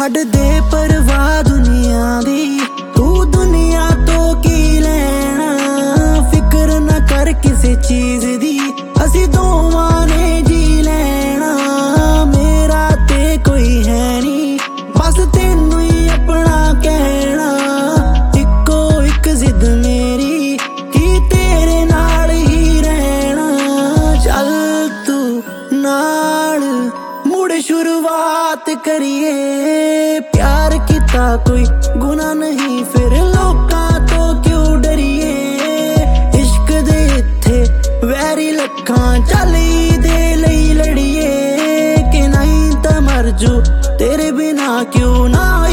छड्ड दे परवाह दुनिया दी, तू दुनिया तो की लेना। फिक्र ना कर किसी चीज दी, असी दोवां ने जी लेना। मेरा ते कोई है नी, बस तेनू ही अपना कहना। इक्को इक जिद मेरी कि तेरे नाल ही रहना। चल तू नाल मुड़ शुरुआत करिए। प्यार किता कोई गुनाह नहीं, फिर लोकां तो क्यों डरिए। इश्क दे इत्थे वैरी लखां, चल दे लई लड़िए। कि नहीं तां मर जू तेरे बिना, क्यों ना